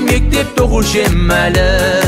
мектепте окушем әлі.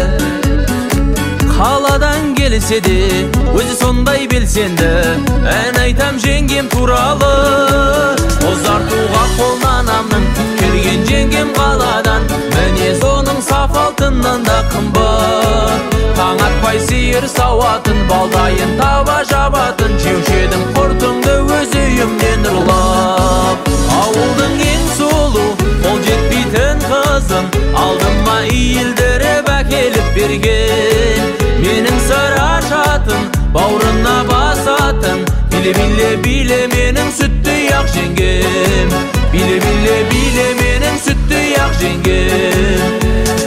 Қаладан келсе де өзі сондай белсенді, ән айтам жеңгем туралы. Ұзартуға қолданамның келген жеңгем қаладан, мінез оның саф алтыннан да қымбат. Таң атпай сиыр сауатын, балдайын таба жабатын, жеуші едім құртыңды өз үйімнен ұрлап. Ауылдың ең сұлу, қол жетпейтін қызын алдыма иілдіріп әкеліп берген. Менің сыр ашатын, бауырына басатын, биле-биле, биле менің сүттей ақ жеңгем. Биле-биле, биле менің сүттей ақ жеңгем.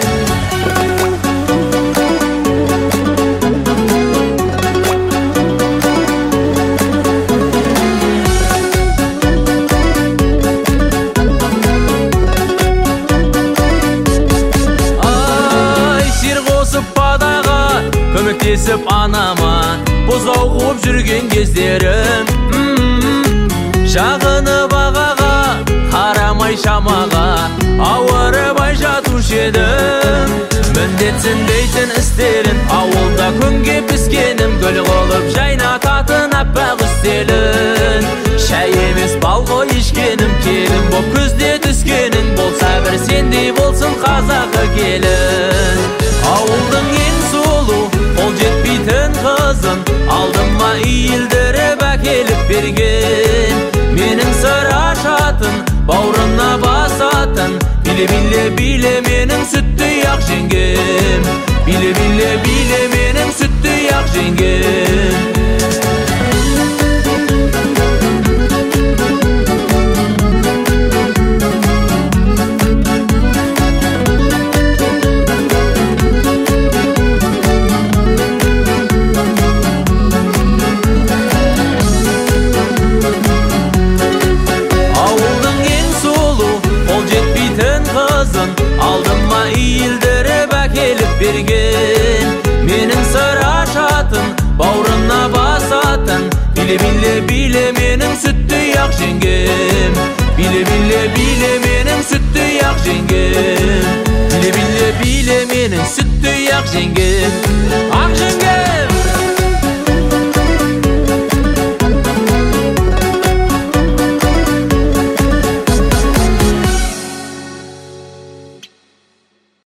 Көмектесіп анама бұзау қуып жүрген кездерім, жағынып ағаға қарамай шамаға ауырып жатушы едім. Міндетсін дейтін істерін ауылда күнге піскенім, гүл қылып жайнататын аппақ үстелін. Шәй емес бал ғой ішкенім, келін боп күзде түскенің, болса бір сендей болсын қазақы келін. Ауылдың ең сұлу, қол жетпейтін қызын алдыма иілдіріп әкеліп берген. Менің сыр ашатын, бауырына басатын, биле-биле, биле менің сүттей ақ жеңгем. Биле-биле, биле менің сүттей ақ жеңгем. Алдыма иілдіріп әкеліп берген. Менің сыр ашатын, бауырына басатын, биле-биле, биле менің сүттей ақ жеңгем. Биле-биле, биле менің сүттей ақ жеңгем. Биле-биле, биле менің сүттей ақ жеңгем. Ақ жеңгем.